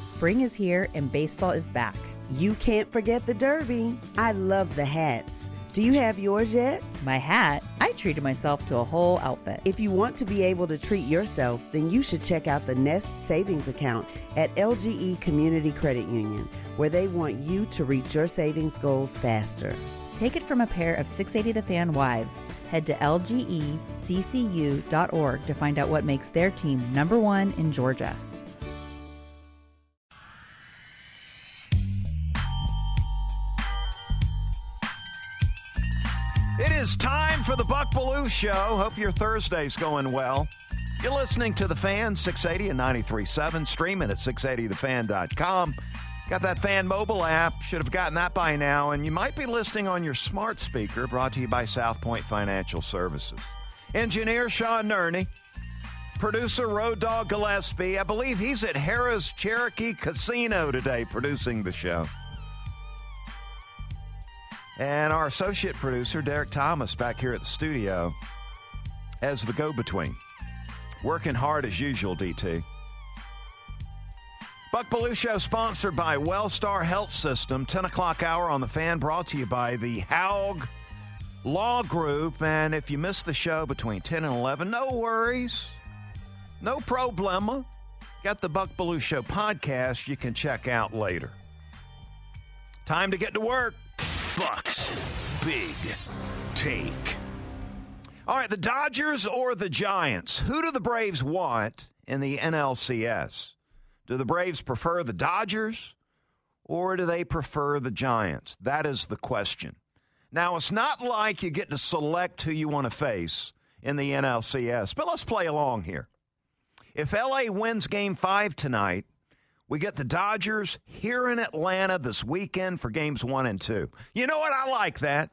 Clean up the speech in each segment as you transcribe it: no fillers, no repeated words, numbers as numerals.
Spring is here and baseball is back. You can't forget the Derby. I love the hats. Do you have yours yet? My hat? I treated myself to a whole outfit. If you want to be able to treat yourself, then you should check out the Nest Savings Account at LGE Community Credit Union, where they want you to reach your savings goals faster. Take it from a pair of 680 The Fan wives. Head to lgeccu.org to find out what makes their team #1 in Georgia. It is time for the Buck Belue Show. Hope your Thursday's going well. You're listening to The Fan, 680 and 93.7. Streaming at 680thefan.com. Got that Fan mobile app. Should have gotten that by now. And you might be listening on your smart speaker, brought to you by South Point Financial Services. Engineer Sean Nerney. Producer Road Dogg Gillespie. I believe he's at Harrah's Cherokee Casino today producing the show. And our associate producer, Derek Thomas, back here at the studio as the go-between. Working hard as usual, DT. Buck Belue Show sponsored by Wellstar Health System. 10 o'clock hour on the Fan, brought to you by the Haug Law Group. And if you missed the show between 10 and 11, no worries. No problema. Got the Buck Belue Show podcast you can check out later. Time to get to work. Bucks Big Take. All right, the Dodgers or the Giants? Who do the Braves want in the NLCS? Do the Braves prefer the Dodgers or do they prefer the Giants? That is the question. Now, it's not like you get to select who you want to face in the NLCS, but let's play along here. If LA wins Game 5 tonight, we get the Dodgers here in Atlanta this weekend for Games 1 and 2. You know what? I like that.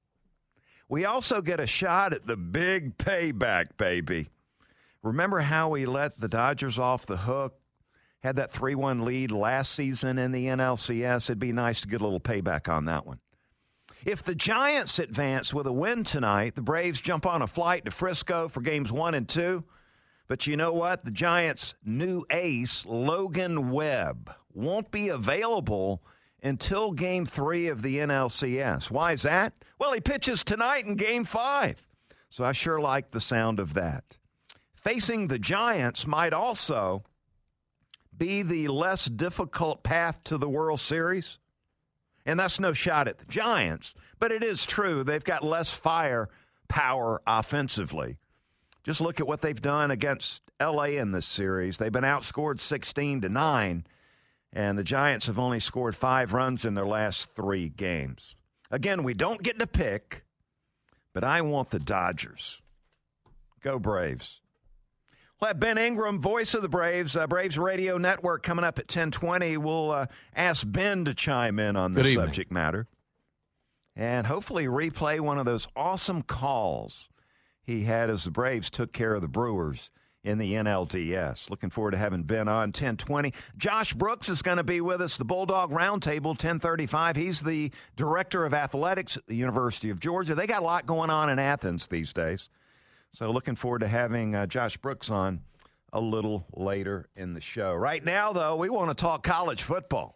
We also get a shot at the big payback, baby. Remember how we let the Dodgers off the hook? Had that 3-1 lead last season in the NLCS. It'd be nice to get a little payback on that one. If the Giants advance with a win tonight, the Braves jump on a flight to Frisco for Games 1 and 2. But you know what? The Giants' new ace, Logan Webb, won't be available until Game 3 of the NLCS. Why is that? Well, he pitches tonight in Game 5. So I sure like the sound of that. Facing the Giants might also be the less difficult path to the World Series. And that's no shot at the Giants, but it is true they've got less firepower offensively. Just look at what they've done against L.A. in this series. They've been outscored 16-9, and the Giants have only scored 5 runs in their last 3 games. Again, we don't get to pick, but I want the Dodgers. Go Braves. We'll have Ben Ingram, voice of the Braves, Braves Radio Network, coming up at 10:20. We'll ask Ben to chime in on this subject matter and hopefully replay one of those awesome calls he had as the Braves took care of the Brewers in the NLDS. Looking forward to having Ben on 10:20. Josh Brooks is going to be with us, the Bulldog Roundtable, 10:35. He's the director of athletics at the University of Georgia. They got a lot going on in Athens these days. So looking forward to having Josh Brooks on a little later in the show. Right now, though, we want to talk college football.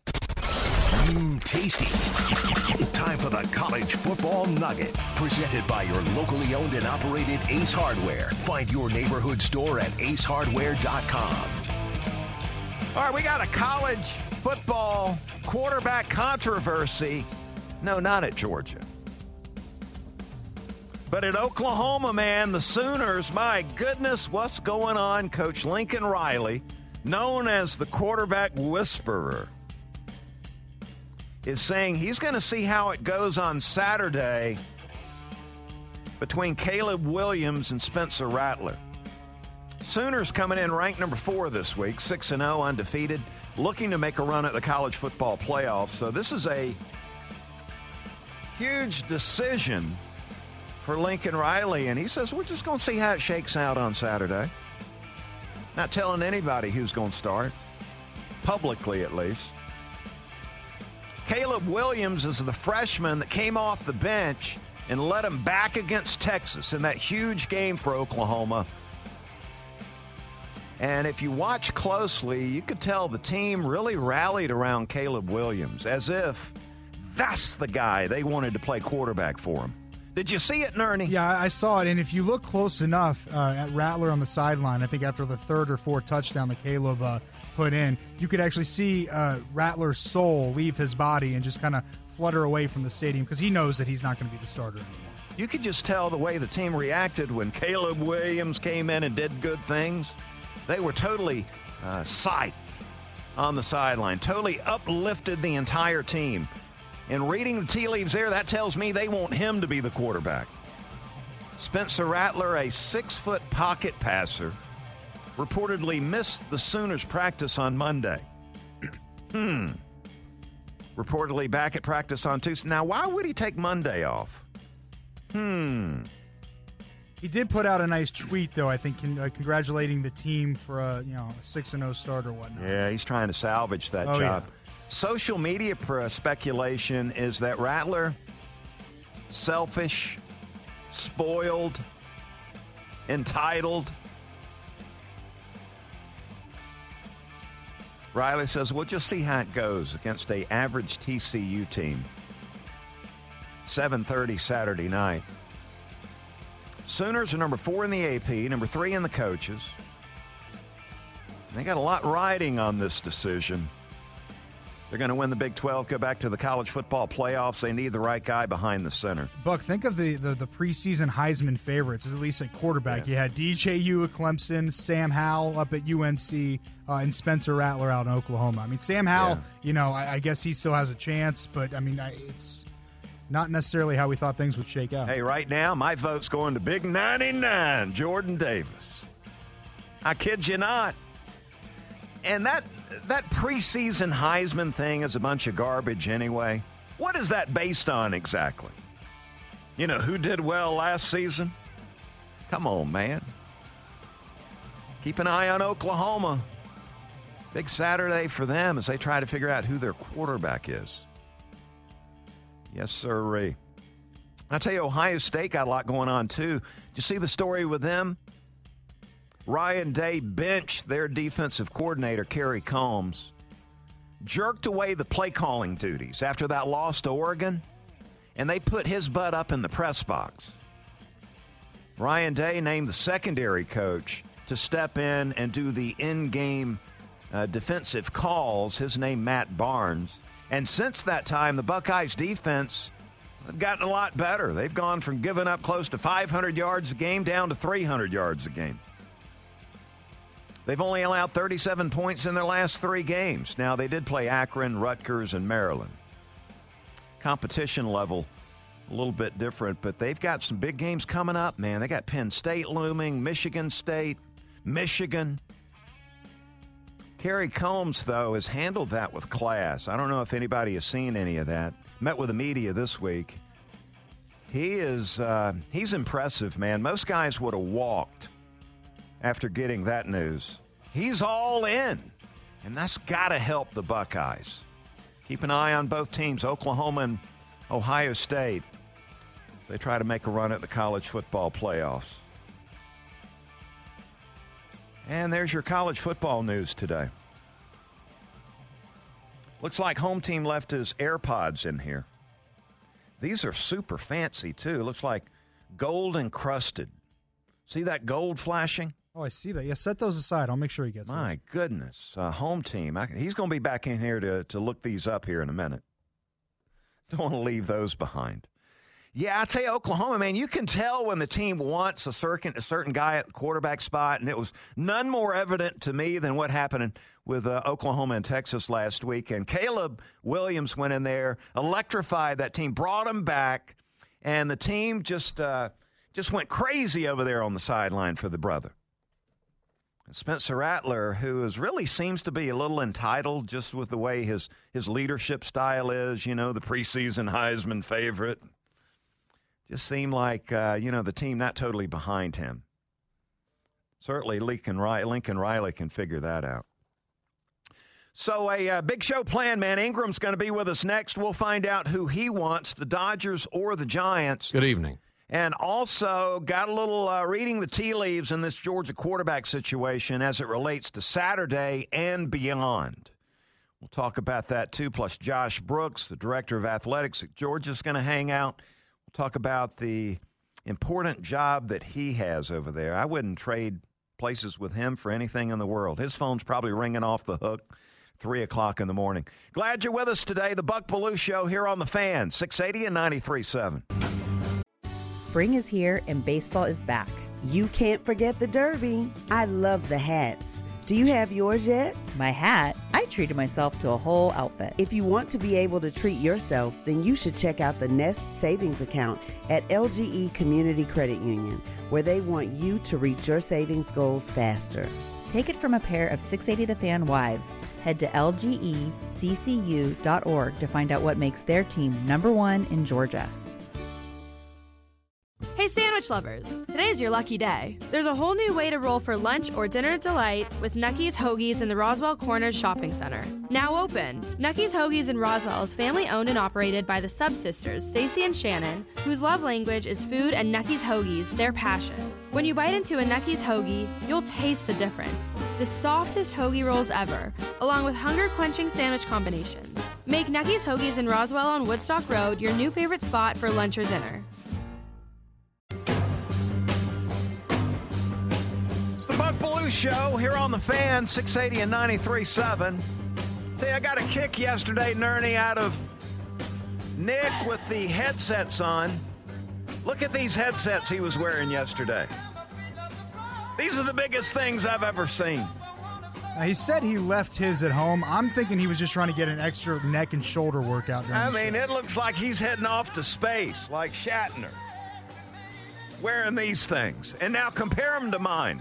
Tasty. Time for the College Football Nugget. Presented by your locally owned and operated Ace Hardware. Find your neighborhood store at acehardware.com. All right, we got a college football quarterback controversy. No, not at Georgia. But at Oklahoma, man, the Sooners, my goodness, what's going on? Coach Lincoln Riley, known as the quarterback whisperer, is saying he's going to see how it goes on Saturday between Caleb Williams and Spencer Rattler. Sooners coming in ranked number 4 this week, 6-0, undefeated, looking to make a run at the college football playoffs. So this is a huge decision for Lincoln Riley, and he says, we're just going to see how it shakes out on Saturday. Not telling anybody who's going to start, publicly at least. Caleb Williams is the freshman that came off the bench and led him back against Texas in that huge game for Oklahoma. And if you watch closely, you could tell the team really rallied around Caleb Williams, as if that's the guy they wanted to play quarterback for him. Did you see it, Nerney? Yeah, I saw it, and if you look close enough at Rattler on the sideline, I think after the third or fourth touchdown that Caleb put in, you could actually see Rattler's soul leave his body and just kind of flutter away from the stadium because he knows that he's not going to be the starter anymore. You could just tell the way the team reacted when Caleb Williams came in and did good things. They were totally psyched on the sideline, totally uplifted the entire team. And reading the tea leaves there, that tells me they want him to be the quarterback. Spencer Rattler, a 6-foot pocket passer, reportedly missed the Sooners practice on Monday. Reportedly back at practice on Tuesday. Now, why would he take Monday off? He did put out a nice tweet, though, I think, congratulating the team for a 6-0 start or whatnot. Yeah, he's trying to salvage that job. Yeah. Social media speculation is that Rattler, selfish, spoiled, entitled. Riley says, we'll just see how it goes against an average TCU team. 7:30 Saturday night. Sooners are number 4 in the AP, number 3 in the coaches. They got a lot riding on this decision. They're going to win the Big 12, go back to the college football playoffs. They need the right guy behind the center. Buck, think of the preseason Heisman favorites, at least at quarterback. Yeah. You had DJU at Clemson, Sam Howell up at UNC, and Spencer Rattler out in Oklahoma. I mean, Sam Howell, I guess he still has a chance, but, I mean, it's not necessarily how we thought things would shake out. Hey, right now, my vote's going to Big 99, Jordan Davis. I kid you not. And that preseason Heisman thing is a bunch of garbage anyway. What is that based on exactly? Who did well last season? Come on, man. Keep an eye on Oklahoma. Big Saturday for them as they try to figure out who their quarterback is. Yes, sirree. I'll tell you, Ohio State got a lot going on, too. Did you see the story with them? Ryan Day benched their defensive coordinator, Kerry Combs, jerked away the play-calling duties after that loss to Oregon, and they put his butt up in the press box. Ryan Day named the secondary coach to step in and do the in-game defensive calls, his name Matt Barnes. And since that time, the Buckeyes' defense have gotten a lot better. They've gone from giving up close to 500 yards a game down to 300 yards a game. They've only allowed 37 points in their last 3 games. Now, they did play Akron, Rutgers, and Maryland. Competition level, a little bit different, but they've got some big games coming up, man. They got Penn State looming, Michigan State, Michigan. Kerry Combs, though, has handled that with class. I don't know if anybody has seen any of that. Met with the media this week. He's impressive, man. Most guys would have walked after getting that news. He's all in, and that's got to help the Buckeyes. Keep an eye on both teams, Oklahoma and Ohio State, as they try to make a run at the college football playoffs. And there's your college football news today. Looks like home team left his AirPods in here. These are super fancy, too. Looks like gold encrusted. See that gold flashing? Oh, I see that. Yeah, set those aside. I'll make sure he gets them. My goodness. Home team. He's going to be back in here to look these up here in a minute. Don't want to leave those behind. Yeah, I tell you, Oklahoma, man, you can tell when the team wants a certain guy at the quarterback spot, and it was none more evident to me than what happened with Oklahoma and Texas last week. And Caleb Williams went in there, electrified that team, brought them back, and the team just went crazy over there on the sideline for the brother. Spencer Rattler, who really seems to be a little entitled just with the way his leadership style is, the preseason Heisman favorite. Just seemed like, the team not totally behind him. Certainly Lincoln Riley can figure that out. So a big show planned, man. Ingram's going to be with us next. We'll find out who he wants, the Dodgers or the Giants. Good evening. And also got a little reading the tea leaves in this Georgia quarterback situation as it relates to Saturday and beyond. We'll talk about that, too. Plus, Josh Brooks, the director of athletics at Georgia, is going to hang out. We'll talk about the important job that he has over there. I wouldn't trade places with him for anything in the world. His phone's probably ringing off the hook 3 o'clock in the morning. Glad you're with us today. The Buck Belue Show here on The Fan, 680 and 93.7. Spring is here and baseball is back. You can't forget the Derby. I love the hats. Do you have yours yet? My hat, I treated myself to a whole outfit. If you want to be able to treat yourself, then you should check out the Nest Savings Account at LGE Community Credit Union, where they want you to reach your savings goals faster. Take it from a pair of 680 The Fan wives. Head to lgeccu.org to find out what makes their team #1 in Georgia. Hey sandwich lovers, today's your lucky day. There's a whole new way to roll for lunch or dinner delight with Nucky's Hoagies in the Roswell Corners Shopping Center. Now open. Nucky's Hoagies in Roswell is family owned and operated by the Sub-Sisters, Stacy and Shannon, whose love language is food and Nucky's Hoagies, their passion. When you bite into a Nucky's Hoagie, you'll taste the difference. The softest hoagie rolls ever, along with hunger-quenching sandwich combinations. Make Nucky's Hoagies in Roswell on Woodstock Road your new favorite spot for lunch or dinner. Show here on The Fan, 680 and 93.7. See, I got a kick yesterday, Nerney, out of Nick with the headsets on. Look at these headsets he was wearing yesterday. These are the biggest things I've ever seen. He said he left his at home. I'm thinking he was just trying to get an extra neck and shoulder workout. I mean, it looks like he's heading off to space, like Shatner, wearing these things. And now compare them to mine.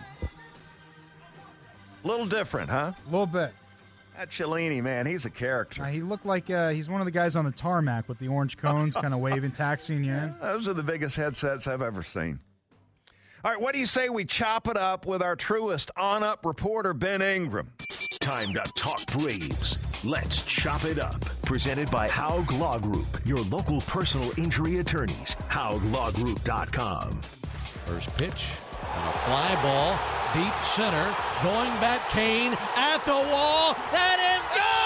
Little different, huh? A little bit. That Cellini, man, he's a character. He looked like he's one of the guys on the tarmac with the orange cones, kind of waving, taxiing you in. Those are the biggest headsets I've ever seen. All right, what do you say we chop it up with our truest on-up reporter, Ben Ingram? Time to talk Braves. Let's chop it up. Presented by Haug Law Group, your local personal injury attorneys. HaugLawGroup.com. First pitch. And a fly ball, deep center, going back, Kane at the wall. That is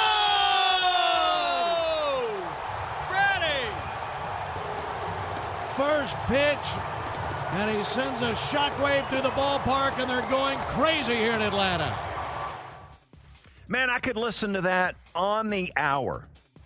goal! Freddie! First pitch, and he sends a shockwave through the ballpark, and they're going crazy here in Atlanta. Man, I could listen to that on the hour.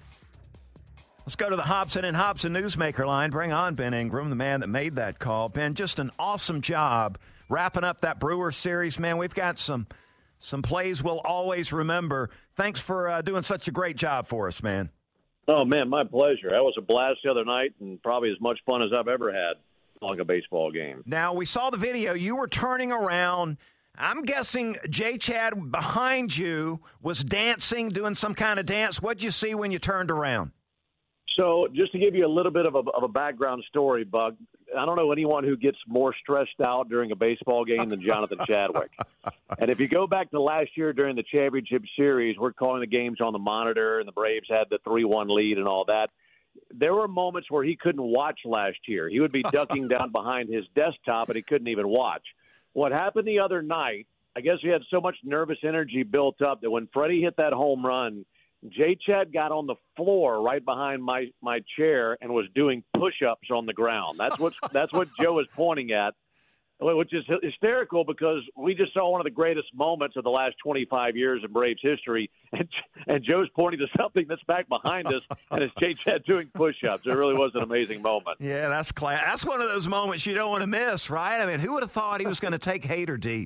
Let's go to the Hobson and Hobson Newsmaker line. Bring on Ben Ingram, the man that made that call. Ben, just an awesome job wrapping up that Brewers series, man. We've got some plays we'll always remember. Thanks for doing such a great job for us, man. Oh, man, my pleasure. That was a blast the other night and probably as much fun as I've ever had calling a baseball game. Now, we saw the video. You were turning around. I'm guessing J. Chad behind you was dancing, doing some kind of dance. What'd you see when you turned around? So just to give you a little bit of a background story, Bug, I don't know anyone who gets more stressed out during a baseball game than Jonathan Chadwick. And if you go back to last year during the championship series, we're calling the games on the monitor, and the Braves had the 3-1 lead and all that. There were moments where he couldn't watch last year. He would be ducking down behind his desktop, and he couldn't even watch. What happened the other night, I guess he had so much nervous energy built up that when Freddie hit that home run, J. Chad got on the floor right behind my chair and was doing push-ups on the ground. That's what Joe is pointing at, which is hysterical because we just saw one of the greatest moments of the last 25 years in Braves history, and Joe's pointing to something that's back behind us, and it's J. Chad doing push-ups. It really was an amazing moment. Yeah, that's class. That's one of those moments you don't want to miss, right? I mean, who would have thought he was going to take Hader deep?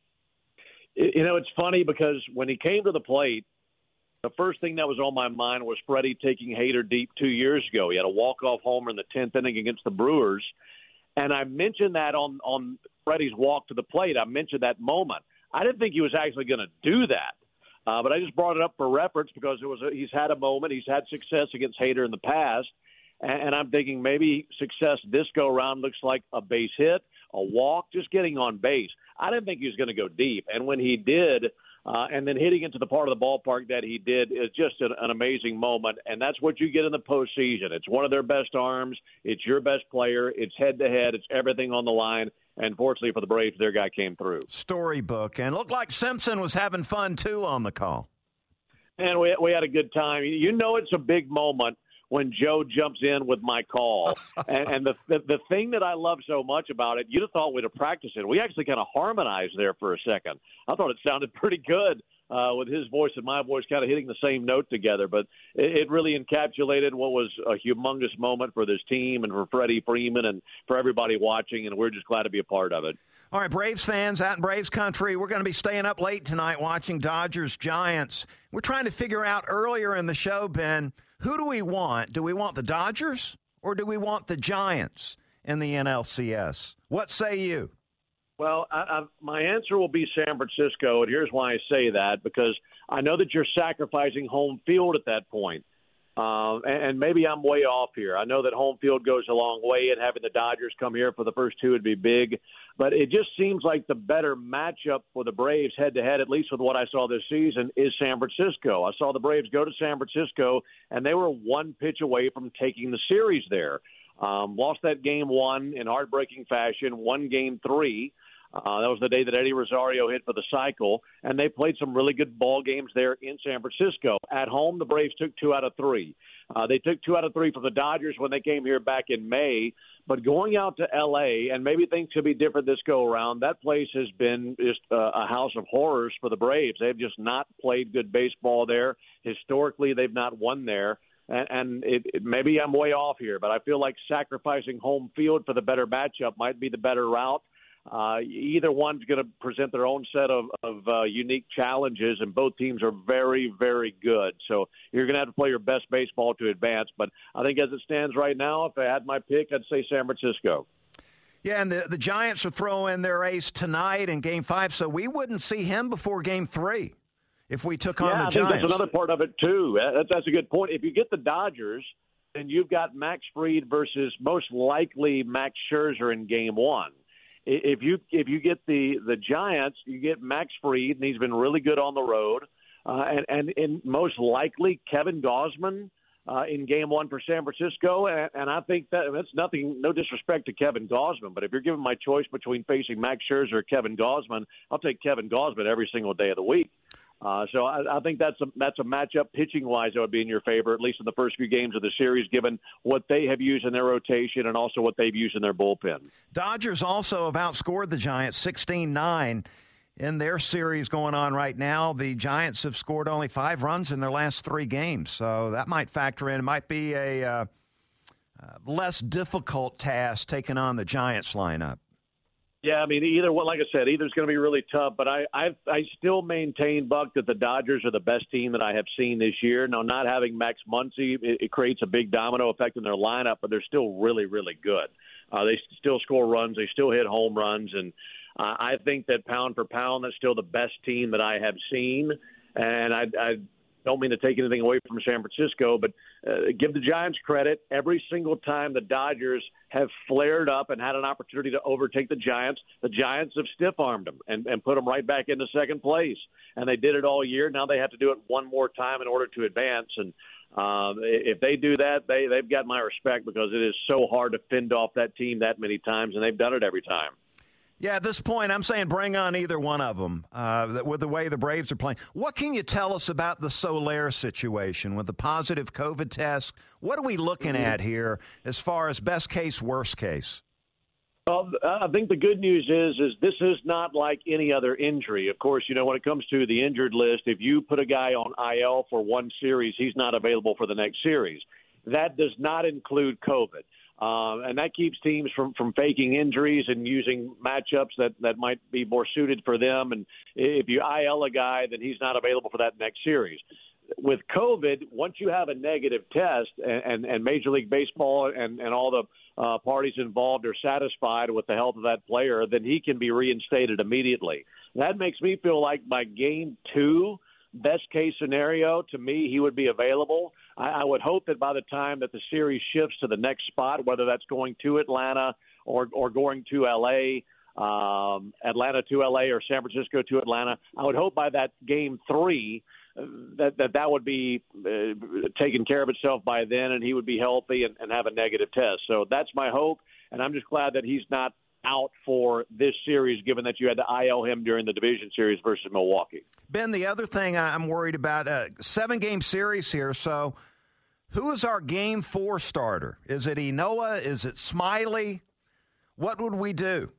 You know, it's funny because when he came to the plate, the first thing that was on my mind was Freddie taking Hader deep 2 years ago. He had a walk-off homer in the 10th inning against the Brewers. And I mentioned that on Freddie's walk to the plate. I mentioned that moment. I didn't think he was actually going to do that. But I just brought it up for reference because he's had a moment. He's had success against Hader in the past. And I'm thinking maybe success this go-around looks like a base hit, a walk, just getting on base. I didn't think he was going to go deep. And when he did, and then hitting into the part of the ballpark that he did is just an amazing moment, and that's what you get in the postseason. It's one of their best arms. It's your best player. It's head-to-head. It's everything on the line. And fortunately for the Braves, their guy came through. Storybook. And looked like Simpson was having fun, too, on the call. And we had a good time. You know it's a big moment when Joe jumps in with my call. and the thing that I love so much about it, you'd have thought we'd have practiced it. We actually kind of harmonized there for a second. I thought it sounded pretty good with his voice and my voice kind of hitting the same note together. But it really encapsulated what was a humongous moment for this team and for Freddie Freeman and for everybody watching, and we're just glad to be a part of it. All right, Braves fans out in Braves country, we're going to be staying up late tonight watching Dodgers-Giants. We're trying to figure out earlier in the show, Ben, who do we want? Do we want the Dodgers or do we want the Giants in the NLCS? What say you? Well, my answer will be San Francisco, and here's why I say that, because I know that you're sacrificing home field at that point. And maybe I'm way off here. I know that home field goes a long way, and having the Dodgers come here for the first two would be big. But it just seems like the better matchup for the Braves head-to-head, at least with what I saw this season, is San Francisco. I saw the Braves go to San Francisco, and they were one pitch away from taking the series there. Lost that game one in heartbreaking fashion, won game three. That was the day that Eddie Rosario hit for the cycle, and they played some really good ball games there in San Francisco. At home, the Braves took 2 out of 3. They took 2 out of 3 from the Dodgers when they came here back in May. But going out to L.A., and maybe things could be different this go-around, that place has been just a house of horrors for the Braves. They've just not played good baseball there. Historically, they've not won there. And maybe I'm way off here, but I feel like sacrificing home field for the better matchup might be the better route. Either one's going to present their own set of unique challenges, and both teams are very, very good. So you're going to have to play your best baseball to advance. But I think as it stands right now, if I had my pick, I'd say San Francisco. Yeah, and the Giants are throwing their ace tonight in Game 5, so we wouldn't see him before Game 3 if we took on the Giants. I think that's another part of it, too. That's a good point. If you get the Dodgers, then you've got Max Fried versus most likely Max Scherzer in Game 1. If you get the Giants, you get Max Fried, and he's been really good on the road, and most likely Kevin Gausman in Game 1 for San Francisco. And I think that's no disrespect to Kevin Gausman, but if you're given my choice between facing Max Scherzer or Kevin Gausman, I'll take Kevin Gausman every single day of the week. So I think that's a matchup pitching-wise that would be in your favor, at least in the first few games of the series, given what they have used in their rotation and also what they've used in their bullpen. Dodgers also have outscored the Giants 16-9 in their series going on right now. The Giants have scored only 5 runs in their last 3 games, so that might factor in. It might be a less difficult task taking on the Giants lineup. Yeah, I mean, like I said, either's going to be really tough. But I still maintain, Buck, that the Dodgers are the best team that I have seen this year. Now, not having Max Muncy, it creates a big domino effect in their lineup, but they're still really, really good. They still score runs. They still hit home runs. And I think that pound for pound, that's still the best team that I have seen. And I don't mean to take anything away from San Francisco, but give the Giants credit. Every single time the Dodgers have flared up and had an opportunity to overtake the Giants have stiff-armed them and put them right back into second place. And they did it all year. Now they have to do it one more time in order to advance. And if they do that, they've got my respect, because it is so hard to fend off that team that many times, and they've done it every time. Yeah, at this point, I'm saying bring on either one of them with the way the Braves are playing. What can you tell us about the Soler situation with the positive COVID test? What are we looking at here as far as best case, worst case? Well, I think the good news is this is not like any other injury. Of course, when it comes to the injured list, if you put a guy on IL for one series, he's not available for the next series. That does not include COVID. And that keeps teams from faking injuries and using matchups that might be more suited for them. And if you IL a guy, then he's not available for that next series. With COVID, once you have a negative test and Major League Baseball and all the parties involved are satisfied with the health of that player, then he can be reinstated immediately. That makes me feel like by Game 2, best case scenario, to me, he would be available. I would hope that by the time that the series shifts to the next spot, whether that's going to Atlanta or going to L.A., Atlanta to L.A. or San Francisco to Atlanta. I would hope by that game 3 that would be taken care of itself by then, and he would be healthy and have a negative test. So that's my hope, and I'm just glad that he's not out for this series, given that you had to IL him during the division series versus Milwaukee. Ben, the other thing I'm worried about, 7-game series here, so who is our Game 4 starter? Is it Enoa? Is it Smiley? What would we do?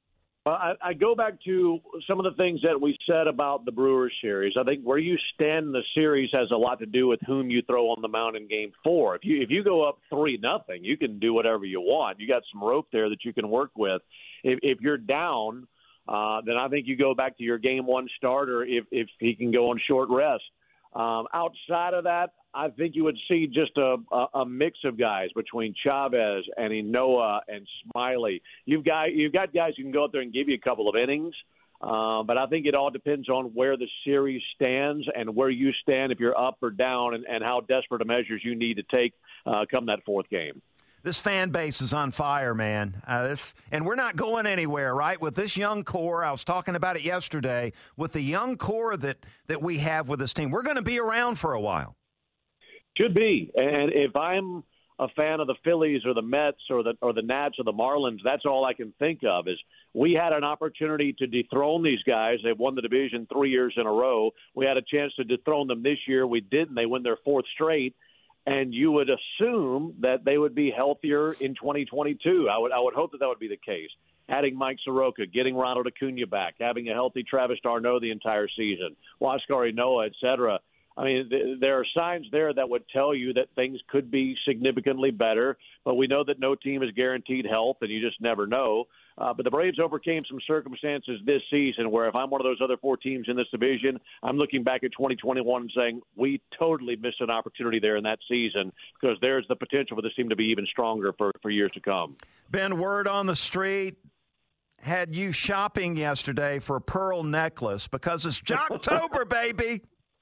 I go back to some of the things that we said about the Brewers series. I think where you stand in the series has a lot to do with whom you throw on the mound in Game 4. If you go up 3-0, you can do whatever you want. You got some rope there that you can work with. If you're down, then I think you go back to your Game 1 starter if he can go on short rest. Outside of that, I think you would see just a mix of guys between Chavez and Enoa and Smiley. You've got guys who can go out there and give you a couple of innings, but I think it all depends on where the series stands and where you stand if you're up or down and how desperate of measures you need to take come that 4th game. This fan base is on fire, man. And we're not going anywhere, right? With this young core, I was talking about it yesterday, with the young core that we have with this team, we're going to be around for a while. Should be. And if I'm a fan of the Phillies or the Mets or the Nats or the Marlins, that's all I can think of is we had an opportunity to dethrone these guys. They've won the division 3 years in a row. We had a chance to dethrone them this year. We didn't. They win their 4th straight. And you would assume that they would be healthier in 2022. I would hope that would be the case. Adding Mike Soroka, getting Ronald Acuna back, having a healthy Travis d'Arnaud the entire season, Huascar Ynoa, et cetera. I mean, there are signs there that would tell you that things could be significantly better, but we know that no team is guaranteed health, and you just never know. But the Braves overcame some circumstances this season where if I'm one of those other 4 teams in this division, I'm looking back at 2021 and saying we totally missed an opportunity there in that season because there's the potential for this team to be even stronger for years to come. Ben, word on the street had you shopping yesterday for a pearl necklace because it's Jocktober, baby.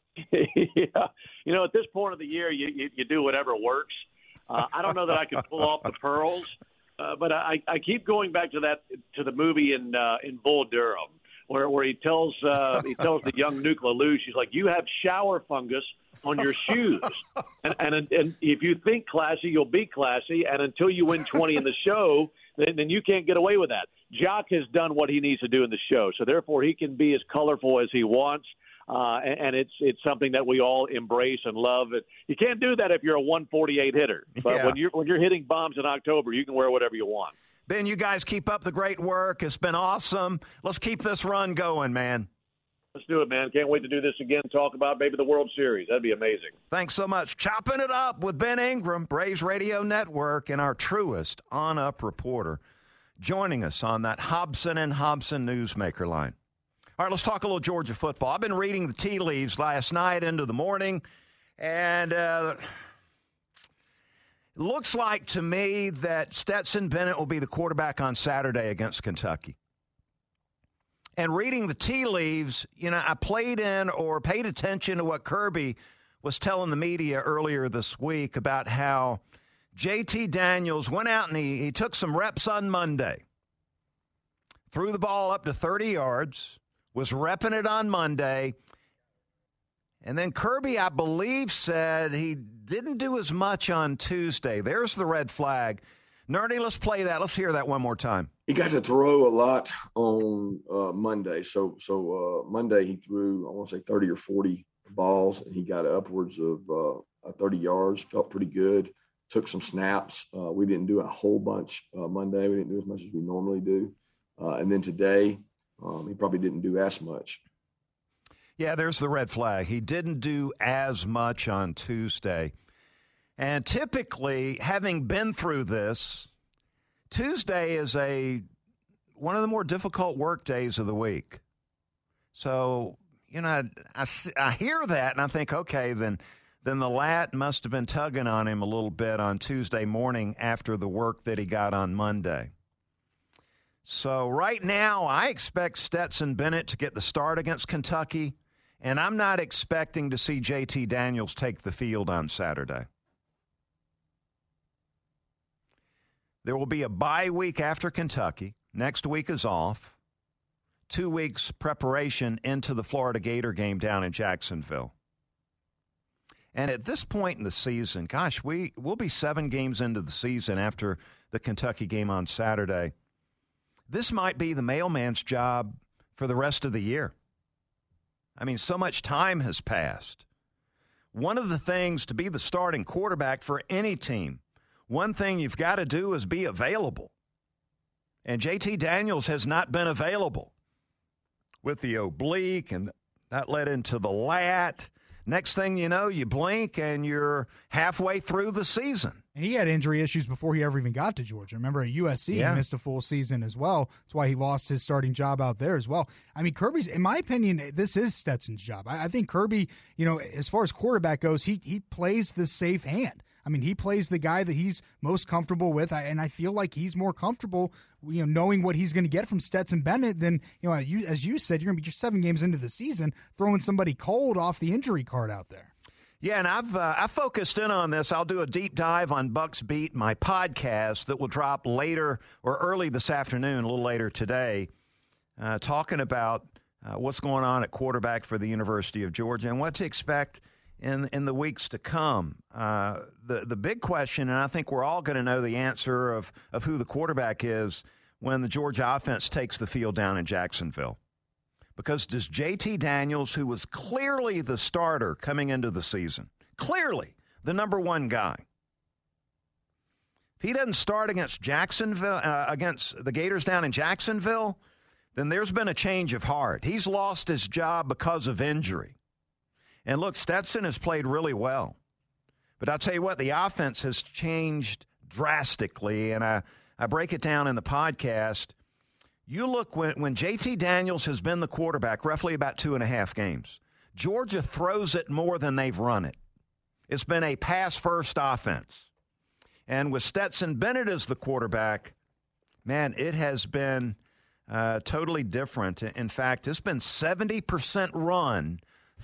Yeah. At this point of the year, you do whatever works. I don't know that I can pull off the pearls, but I keep going back to the movie in Bull Durham, where he tells the young Nuke LaLoosh, he's like, you have shower fungus on your shoes, and if you think classy, you'll be classy, and until you win 20 in the show, then you can't get away with that. Jock has done what he needs to do in the show, so therefore he can be as colorful as he wants. And it's something that we all embrace and love. You can't do that if you're a 148 hitter. But yeah. when you're hitting bombs in October, you can wear whatever you want. Ben, you guys keep up the great work. It's been awesome. Let's keep this run going, man. Let's do it, man. Can't wait to do this again. Talk about maybe the World Series. That'd be amazing. Thanks so much. Chopping it up with Ben Ingram, Braves Radio Network, and our truest on-up reporter joining us on that Hobson and Hobson Newsmaker line. All right, let's talk a little Georgia football. I've been reading the tea leaves last night into the morning, and it looks like to me that Stetson Bennett will be the quarterback on Saturday against Kentucky. And reading the tea leaves, I paid attention to what Kirby was telling the media earlier this week about how JT Daniels went out and he took some reps on Monday, threw the ball up to 30 yards, was repping it on Monday, and then Kirby, I believe, said he didn't do as much on Tuesday. There's the red flag. Nerdy, let's play that. Let's hear that one more time. He got to throw a lot on Monday. So Monday he threw, I want to say 30 or 40 balls, and he got upwards of 30 yards, felt pretty good, took some snaps. We didn't do a whole bunch Monday. We didn't do as much as we normally do. And then today, he probably didn't do as much. Yeah, there's the red flag. He didn't do as much on Tuesday. And typically, having been through this, Tuesday is one of the more difficult work days of the week. So, I hear that and I think, okay, then the lat must have been tugging on him a little bit on Tuesday morning after the work that he got on Monday. So right now, I expect Stetson Bennett to get the start against Kentucky, and I'm not expecting to see JT Daniels take the field on Saturday. There will be a bye week after Kentucky. Next week is off. 2 weeks preparation into the Florida Gator game down in Jacksonville. And at this point in the season, gosh, we'll be 7 games into the season after the Kentucky game on Saturday. This might be the mailman's job for the rest of the year. I mean, so much time has passed. One of the things to be the starting quarterback for any team, one thing you've got to do is be available. And JT Daniels has not been available with the oblique, and that led into the lat. Next thing you know, you blink and you're halfway through the season. And he had injury issues before he ever even got to Georgia. Remember, at USC, he missed a full season as well. That's why he lost his starting job out there as well. I mean, Kirby's, in my opinion, this is Stetson's job. I think Kirby, as far as quarterback goes, he plays the safe hand. I mean, he plays the guy that he's most comfortable with, and I feel like he's more comfortable, knowing what he's going to get from Stetson Bennett than, as you said, you're going to be just 7 games into the season throwing somebody cold off the injury card out there. Yeah, and I've focused in on this. I'll do a deep dive on Bucks Beat, my podcast that will drop later or early this afternoon, a little later today, talking about what's going on at quarterback for the University of Georgia and what to expect in the weeks to come. The big question, and I think we're all going to know the answer of who the quarterback is when the Georgia offense takes the field down in Jacksonville. Because does JT Daniels, who was clearly the starter coming into the season, clearly the number one guy, if he doesn't start against Jacksonville, against the Gators down in Jacksonville, then there's been a change of heart. He's lost his job because of injury. And look, Stetson has played really well. But I'll tell you what, the offense has changed drastically, and I break it down in the podcast. You look, when JT Daniels has been the quarterback, roughly about 2.5 games, Georgia throws it more than they've run it. It's been a pass-first offense. And with Stetson Bennett as the quarterback, man, it has been totally different. In fact, it's been 70% run,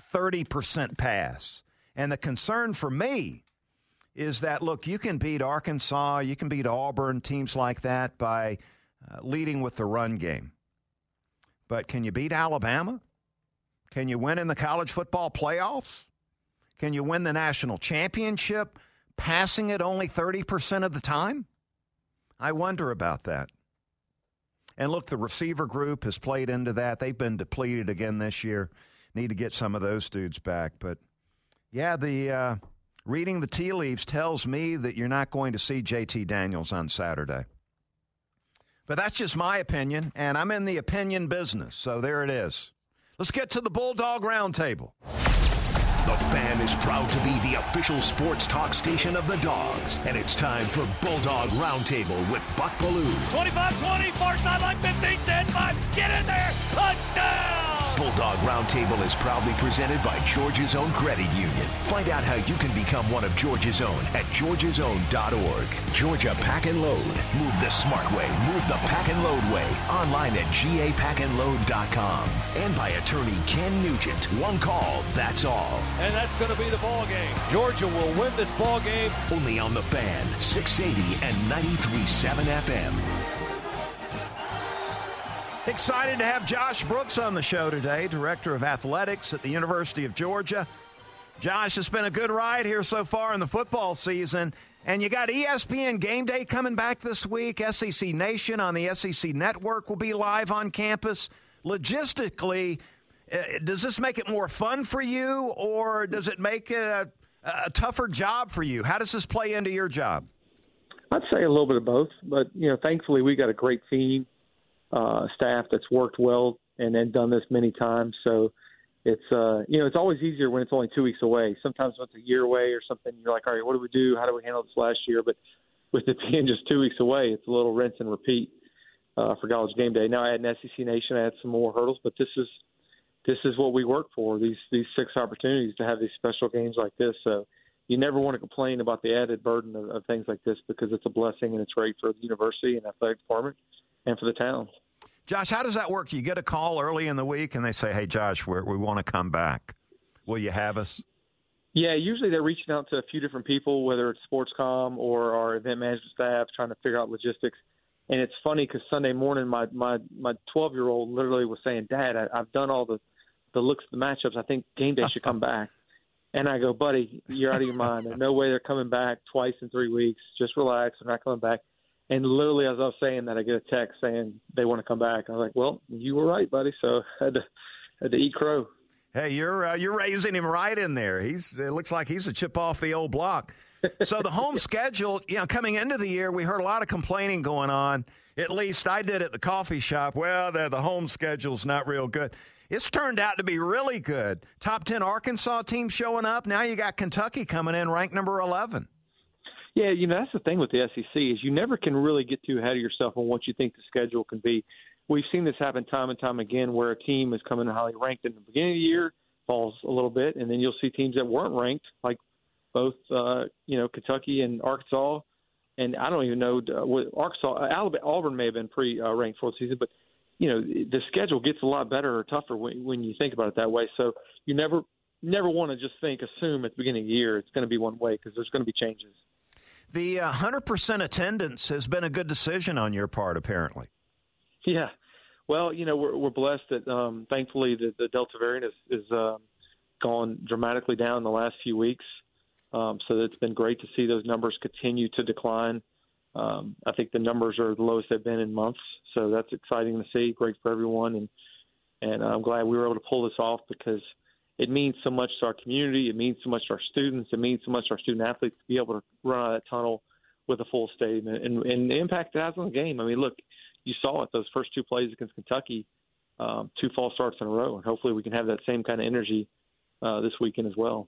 30% pass. And the concern for me is that, look, you can beat Arkansas, you can beat Auburn, teams like that, by leading with the run game. But can you beat Alabama? Can you win in the college football playoffs? Can you win the national championship passing it only 30% of the time? I wonder about that. And look, the receiver group has played into that. They've been depleted again this year. Need to get some of those dudes back. But, yeah, the reading the tea leaves tells me that you're not going to see JT Daniels on Saturday. But that's just my opinion, and I'm in the opinion business, so there it is. Let's get to the Bulldog Roundtable. The Fan is proud to be the official sports talk station of the Dogs, and it's time for Bulldog Roundtable with Buck Belue. 25-20, far sideline, 15, 10-5, get in there, touchdown! Bulldog Roundtable is proudly presented by Georgia's Own Credit Union. Find out how you can become one of Georgia's Own at georgiasown.org. Georgia Pack and Load. Move the smart way. Move the Pack and Load way. Online at gapackandload.com. And by attorney Ken Nugent. One call, that's all. And that's going to be the ball game. Georgia will win this ball game. Only on the Fan, 680 and 93.7 FM. Excited to have Josh Brooks on the show today, Director of Athletics at the University of Georgia. Josh, it's been a good ride here so far in the football season. And you got ESPN Game Day coming back this week. SEC Nation on the SEC Network will be live on campus. Logistically, does this make it more fun for you, or does it make it a tougher job for you? How does this play into your job? I'd say a little bit of both. But, thankfully we got a great team. Staff that's worked well and then done this many times. So it's, it's always easier when it's only 2 weeks away. Sometimes when it's a year away or something, you're like, all right, what do we do? How do we handle this last year? But with it being just 2 weeks away, it's a little rinse and repeat for College Game Day. Now I had an SEC Nation, I had some more hurdles, but this is what we work for, these 6 opportunities to have these special games like this. So you never want to complain about the added burden of things like this, because it's a blessing and it's great for the university and athletic department and for the town. Josh, how does that work? You get a call early in the week and they say, hey, Josh, we want to come back. Will you have us? Yeah, usually they're reaching out to a few different people, whether it's SportsCom or our event management staff, trying to figure out logistics. And it's funny because Sunday morning, my 12-year-old literally was saying, "Dad, I've done all the looks at the matchups. I think game day should come back." And I go, "Buddy, you're out of your mind. There's no way they're coming back twice in 3 weeks. Just relax. They're not coming back." And literally, as I was saying that, I get a text saying they want to come back. I was like, "Well, you were right, buddy." So I had to eat crow. Hey, you're raising him right in there. It looks like he's a chip off the old block. So the home schedule, coming into the year, we heard a lot of complaining going on. At least I did at the coffee shop. Well, the home schedule's not real good. It's turned out to be really good. Top 10 Arkansas team showing up. Now you got Kentucky coming in ranked number 11. Yeah, that's the thing with the SEC is you never can really get too ahead of yourself on what you think the schedule can be. We've seen this happen time and time again where a team is coming highly ranked in the beginning of the year, falls a little bit, and then you'll see teams that weren't ranked, like both Kentucky and Arkansas. And I don't even know what Arkansas, Alabama, Auburn may have been pre-ranked for the season, but the schedule gets a lot better or tougher when you think about it that way. So you never want to just assume at the beginning of the year it's going to be one way because there's going to be changes. The 100% attendance has been a good decision on your part, apparently. Yeah. Well, we're blessed that thankfully the Delta variant is gone dramatically down the last few weeks. So it's been great to see those numbers continue to decline. I think the numbers are the lowest they've been in months, so that's exciting to see. Great for everyone, and I'm glad we were able to pull this off because it means so much to our community. It means so much to our students. It means so much to our student athletes to be able to run out of that tunnel with a full stadium and the impact it has on the game. I mean, look, you saw it, those first two plays against Kentucky, 2 false starts in a row, and hopefully we can have that same kind of energy this weekend as well.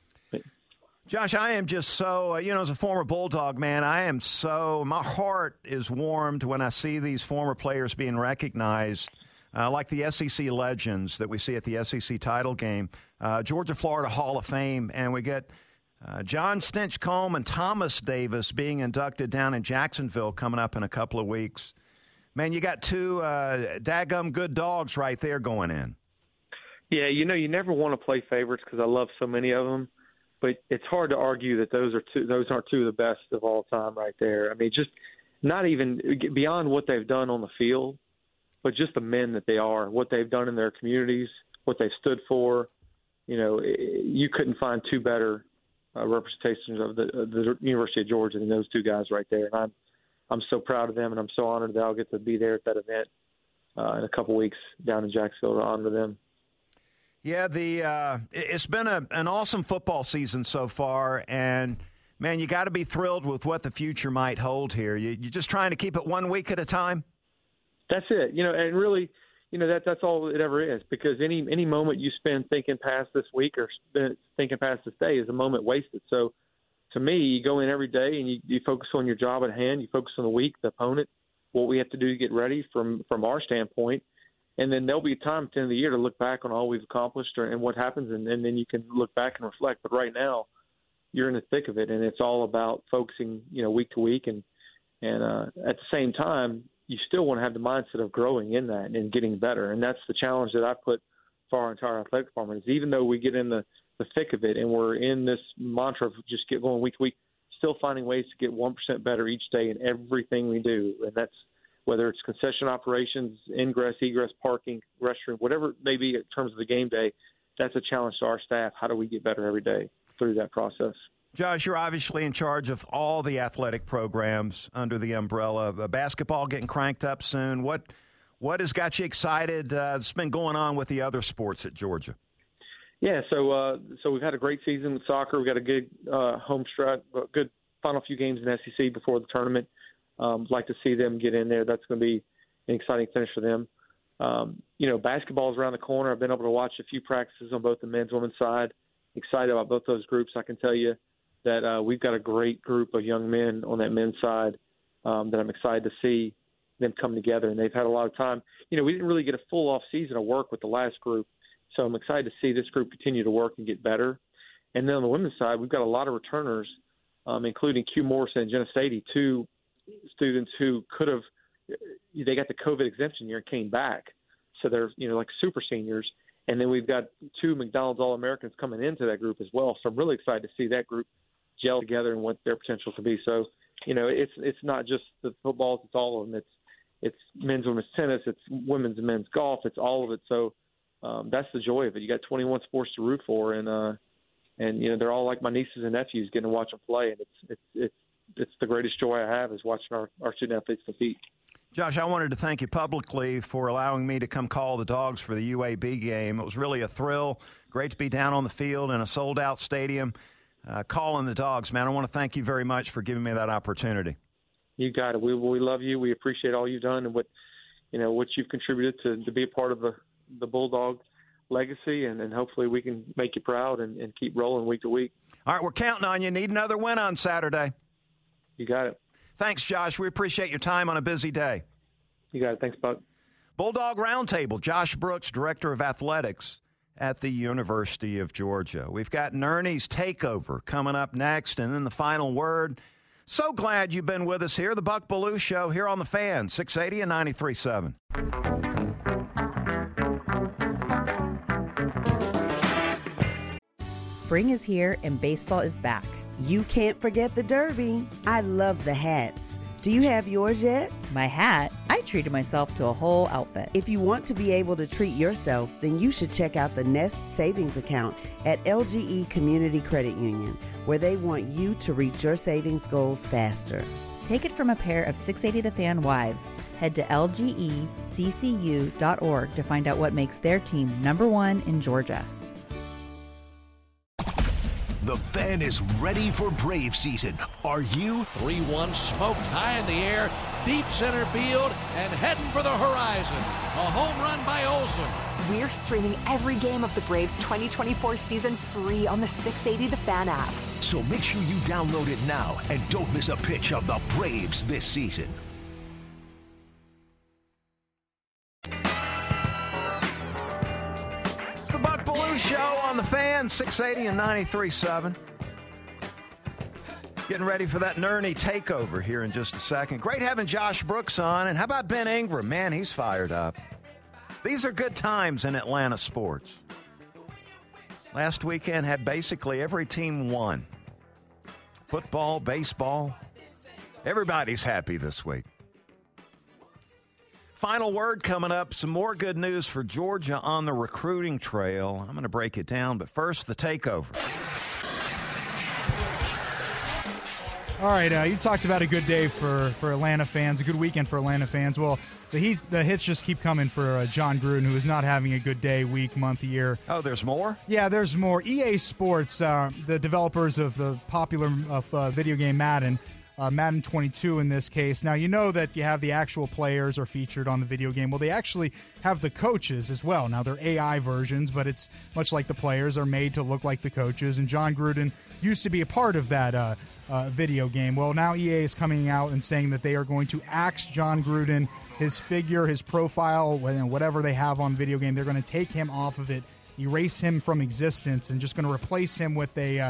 Josh, I am just so, as a former Bulldog man, my heart is warmed when I see these former players being recognized, like the SEC legends that we see at the SEC title game, Georgia-Florida Hall of Fame, and we get John Stinchcomb and Thomas Davis being inducted down in Jacksonville coming up in a couple of weeks. Man, you got 2 daggum good dogs right there going in. Yeah, you never want to play favorites because I love so many of them. But it's hard to argue that those aren't 2 of the best of all time right there. I mean, just not even beyond what they've done on the field, but just the men that they are, what they've done in their communities, what they've stood for. You couldn't find 2 better representations of the University of Georgia than those 2 guys right there. And I'm so proud of them, and I'm so honored that I'll get to be there at that event in a couple weeks down in Jacksonville to honor them. Yeah, it's been an awesome football season so far, and, man, you got to be thrilled with what the future might hold here. You're just trying to keep it 1 week at a time? That's it. And really, that's all it ever is, because any moment you spend thinking past this week or thinking past this day is a moment wasted. So, to me, you go in every day and you focus on your job at hand, you focus on the week, the opponent, what we have to do to get ready from our standpoint. And then there'll be a time at the end of the year to look back on all we've accomplished and what happens, and then you can look back and reflect. But right now, you're in the thick of it, and it's all about focusing, week to week. And at the same time, you still want to have the mindset of growing in that and getting better. And that's the challenge that I put for our entire athletic department is even though we get in the thick of it and we're in this mantra of just get going week to week, still finding ways to get 1% better each day in everything we do. And that's whether it's concession operations, ingress, egress, parking, restroom, whatever it may be in terms of the game day, that's a challenge to our staff. How do we get better every day through that process? Josh, you're obviously in charge of all the athletic programs under the umbrella of basketball getting cranked up soon. What has got you excited? It's been going on with the other sports at Georgia. Yeah, so we've had a great season with soccer. We got a good home stretch, good final few games in SEC before the tournament. Like to see them get in there. That's going to be an exciting finish for them. Basketball is around the corner. I've been able to watch a few practices on both the men's and women's side. Excited about both those groups. I can tell you that we've got a great group of young men on that men's side that I'm excited to see them come together. And they've had a lot of time. We didn't really get a full off season of work with the last group. So I'm excited to see this group continue to work and get better. And then on the women's side, we've got a lot of returners, including Q Morrison and Jenna Stady, 2 students who they got the COVID exemption year and came back. So they're, like super seniors. And then we've got 2 McDonald's All-Americans coming into that group as well. So I'm really excited to see that group gel together and what their potential can be. So, it's not just the footballs, it's all of them. It's it's men's, women's tennis, it's women's and men's golf, it's all of it. So that's the joy of it. You got 21 sports to root for, and they're all like my nieces and nephews getting to watch them play, and it's the greatest joy I have is watching our student athletes compete. Josh, I wanted to thank you publicly for allowing me to come call the Dogs for the UAB game. It was really a thrill. Great to be down on the field in a sold-out stadium calling the Dogs, man. I want to thank you very much for giving me that opportunity. You got it. We love you. We appreciate all you've done and what you've contributed to be a part of the Bulldog legacy, and hopefully we can make you proud and keep rolling week to week. All right, we're counting on you. Need another win on Saturday. You got it. Thanks, Josh. We appreciate your time on a busy day. You got it. Thanks, Buck. Bulldog Roundtable, Josh Brooks, Director of Athletics at the University of Georgia. We've got Nerny's Takeover coming up next, and then the final word. So glad you've been with us here. The Buck Belue Show here on The Fan, 680 and 93.7. Spring is here and baseball is back. You can't forget the Derby. I love the hats. Do you have yours yet? My hat? I treated myself to a whole outfit. If you want to be able to treat yourself, then you should check out the Nest Savings Account at LGE Community Credit Union, where they want you to reach your savings goals faster. Take it from a pair of 680 The Fan wives. Head to lgeccu.org to find out what makes their team #1 in Georgia. The Fan is ready for Brave season. Are you? 3-1 smoked high in the air, deep center field, and heading for the horizon. A home run by Olsen. We're streaming every game of the Braves 2024 season free on the 680 The Fan app. So make sure you download it now and don't miss a pitch of the Braves this season. Show on The Fan, 680 and 93.7. Getting ready for that Nerny Takeover here in just a second. Great having Josh Brooks on. And how about Ben Ingram? Man, he's fired up. These are good times in Atlanta sports. Last weekend had basically every team won. Football, baseball. Everybody's happy this week. Final word coming up. Some more good news for Georgia on the recruiting trail. I'm going to break it down, but first, the takeover. All right, you talked about a good day for Atlanta fans, a good weekend for Atlanta fans. Well, the hits just keep coming for John Gruden, who is not having a good day, week, month, year. Oh, there's more? Yeah, there's more. EA Sports, the developers of the popular video game Madden, Madden 22 in this case. Now, you know that you have the actual players are featured on the video game. Well, they actually have the coaches as well. Now, they're AI versions, but it's much like the players are made to look like the coaches. And John Gruden used to be a part of that video game. Well, now EA is coming out and saying that they are going to axe John Gruden, his figure, his profile, whatever they have on video game. They're going to take him off of it, erase him from existence, and just going to replace him with a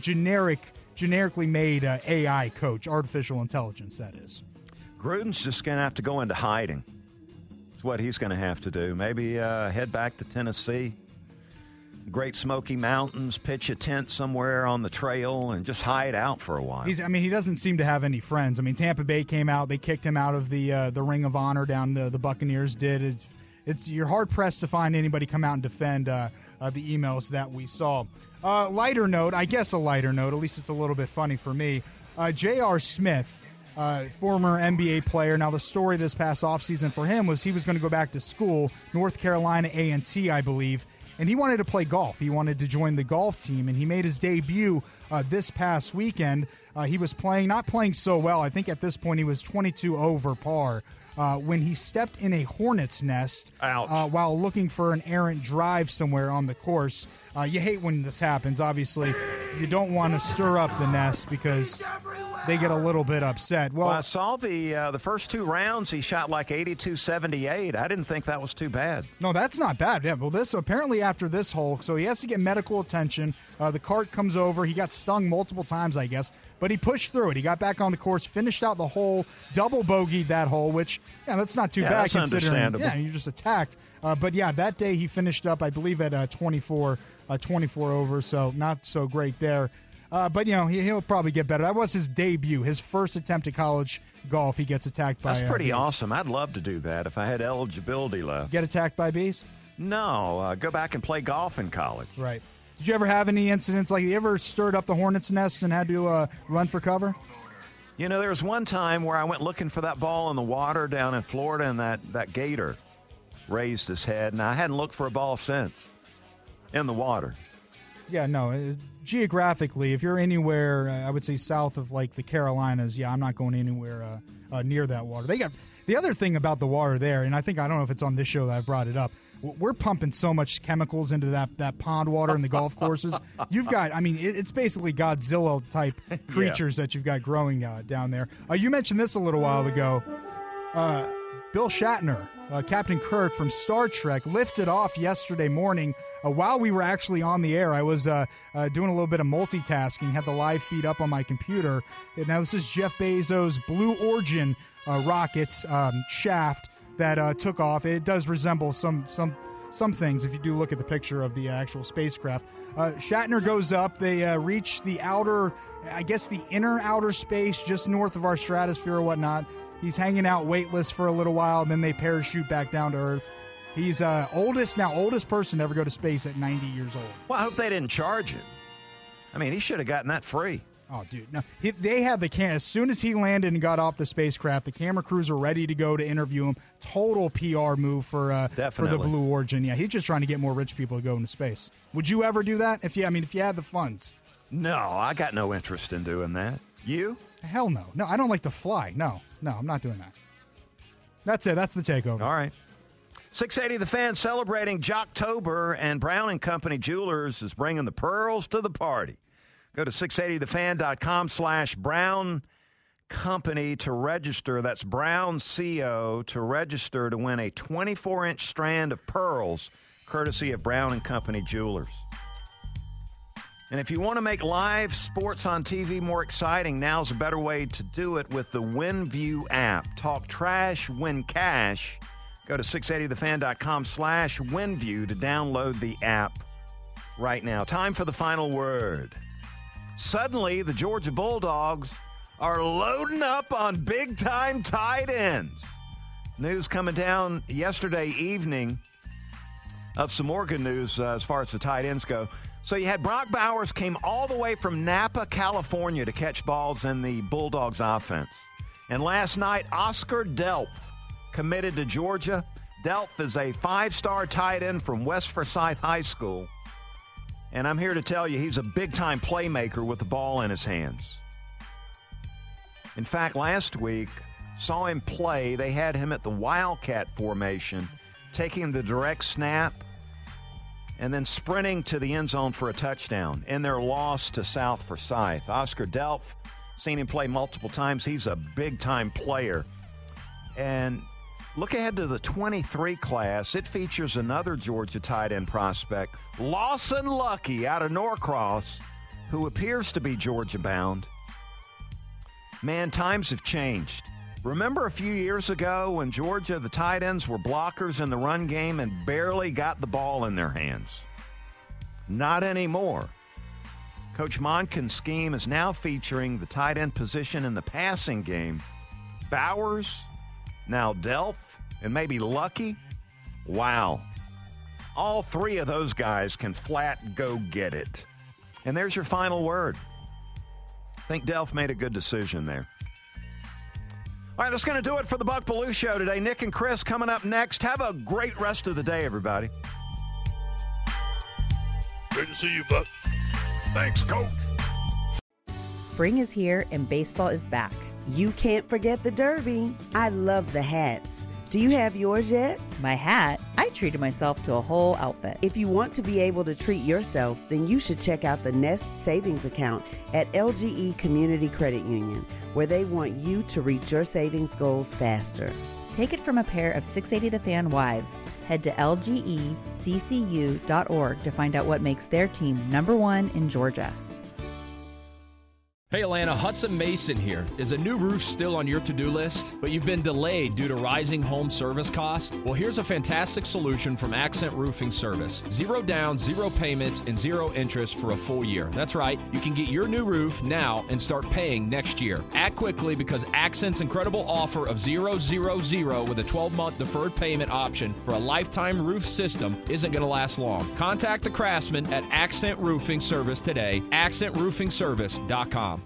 generically made AI coach, artificial intelligence, that is. Gruden's just going to have to go into hiding. That's what he's going to have to do. Maybe head back to Tennessee, Great Smoky Mountains, pitch a tent somewhere on the trail, and just hide out for a while. He doesn't seem to have any friends. I mean, Tampa Bay came out. They kicked him out of the Ring of Honor down the Buccaneers did. You're hard-pressed to find anybody come out and defend the emails that we saw. Lighter note, at least it's a little bit funny for me. J.R. Smith, former NBA player. Now, the story this past offseason for him was he was going to go back to school, North Carolina A&T, I believe, and he wanted to play golf. He wanted to join the golf team, and he made his debut this past weekend. He was not playing so well. I think at this point he was 22 over par. When he stepped in a hornet's nest while looking for an errant drive somewhere on the course. You hate when this happens. Obviously, you don't want to stir up the nest because they get a little bit upset. Well, I saw the first two rounds. He shot like 82-78. I didn't think that was too bad. No, that's not bad. Yeah, well, this apparently after this hole, so he has to get medical attention. The cart comes over. He got stung multiple times, I guess, but he pushed through it. He got back on the course, finished out the hole, double bogeyed that hole, which that's not too bad that's considering. Understandable. Yeah, you just attacked. But yeah, that day he finished up, I believe, at 24 over, so not so great there. But, he'll probably get better. That was his debut, his first attempt at college golf. He gets attacked by That's pretty bees. awesome. I'd love to do that if I had eligibility left. Get attacked by bees? No, go back and play golf in college. Right. Did you ever have any incidents like you ever stirred up the hornet's nest and had to run for cover? There was one time where I went looking for that ball in the water down in Florida, and that gator raised his head, and I hadn't looked for a ball since in the water. Yeah, no. Geographically, if you're anywhere, I would say south of like the Carolinas, I'm not going anywhere near that water. They got the other thing about the water there, and I don't know if it's on this show that I brought it up. We're pumping so much chemicals into that pond water in the golf courses. You've got, it's basically Godzilla-type creatures that you've got growing down there. You mentioned this a little while ago. Bill Shatner, Captain Kirk from Star Trek, lifted off yesterday morning. While we were actually on the air, I was doing a little bit of multitasking, had the live feed up on my computer. Now, this is Jeff Bezos' Blue Origin rocket shaft that took off. It does resemble some things if you do look at the picture of the actual spacecraft. Shatner goes up. They reach the inner outer space just north of our stratosphere or whatnot. He's hanging out weightless for a little while, and then they parachute back down to Earth. He's oldest person to ever go to space at 90 years old. Well, I hope they didn't charge him. He should have gotten that free. Oh, dude. No, they had as soon as he landed and got off the spacecraft, the camera crews were ready to go to interview him. Total PR move for the Blue Origin. Yeah, he's just trying to get more rich people to go into space. Would you ever do that if you had the funds? No, I got no interest in doing that. You? Hell no. No, I don't like to fly. No, I'm not doing that. That's it. That's the takeover. All right. 680 The Fan celebrating Jocktober, and Brown & Company Jewelers is bringing the pearls to the party. Go to 680thefan.com/Brown Company to register. That's Brown CO to register to win a 24-inch strand of pearls, courtesy of Brown & Company Jewelers. And if you want to make live sports on TV more exciting, now's a better way to do it with the WinView app. Talk trash, win cash. Go to 680thefan.com/WinView to download the app right now. Time for the final word. Suddenly, the Georgia Bulldogs are loading up on big-time tight ends. News coming down yesterday evening of some more good news as far as the tight ends go. So you had Brock Bowers came all the way from Napa, California to catch balls in the Bulldogs offense. And last night, Oscar Delp committed to Georgia. Delp is a 5-star tight end from West Forsyth High School. And I'm here to tell you he's a big-time playmaker with the ball in his hands. In fact, last week, saw him play. They had him at the Wildcat formation, taking the direct snap and then sprinting to the end zone for a touchdown in their loss to South Forsyth. Oscar Delp, seen him play multiple times. He's a big-time player. And look ahead to the 23 class. It features another Georgia tight end prospect, Lawson Lucky out of Norcross, who appears to be Georgia-bound. Man, times have changed. Remember a few years ago when Georgia, the tight ends were blockers in the run game and barely got the ball in their hands? Not anymore. Coach Monken's scheme is now featuring the tight end position in the passing game. Bowers, now Delp, and maybe Lucky. Wow. All three of those guys can flat go get it. And there's your final word. I think Delp made a good decision there. All right, that's going to do it for the Buck Belue Show today. Nick and Chris coming up next. Have a great rest of the day, everybody. Good to see you, Buck. Thanks, Coach. Spring is here and baseball is back. You can't forget the Derby. I love the hats. Do you have yours yet? My hat? I treated myself to a whole outfit. If you want to be able to treat yourself, then you should check out the Nest Savings Account at LGE Community Credit Union, where they want you to reach your savings goals faster. Take it from a pair of 680 The Fan wives. Head to lgeccu.org to find out what makes their team #1 in Georgia. Hey Atlanta, Hudson Mason here. Is a new roof still on your to-do list, but you've been delayed due to rising home service costs? Well, here's a fantastic solution from Accent Roofing Service. 0 down, 0 payments, and 0 interest for a full year. That's right. You can get your new roof now and start paying next year. Act quickly because Accent's incredible offer of 000 with a 12-month deferred payment option for a lifetime roof system isn't going to last long. Contact the craftsman at Accent Roofing Service today. AccentRoofingService.com.